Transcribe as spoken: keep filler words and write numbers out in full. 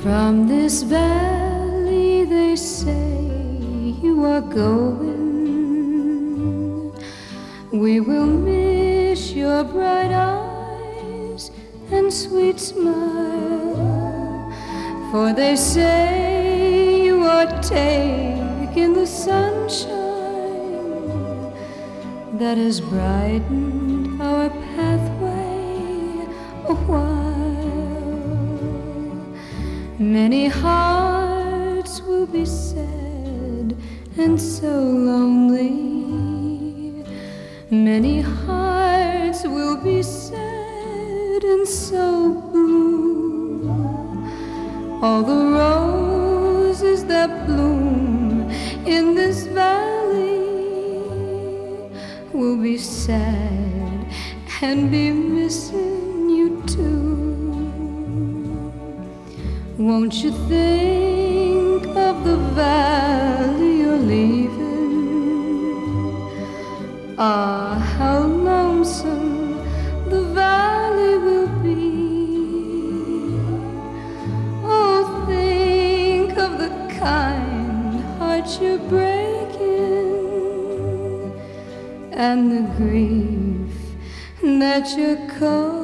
From this valley they say you are going. We will miss your bright eyes and sweet smile, for they say you are taking the sunshine that has brightened our pathway a while. Many hearts will be sad and so lonely. Many hearts will be sad and so blue. All the roses that bloom in this valley will be sad and be missing you too. Won't you think of the valley you're leaving? Ah, how lonesome the valley will be. Oh, think of the kind heart you're breaking and the grief that you're causing.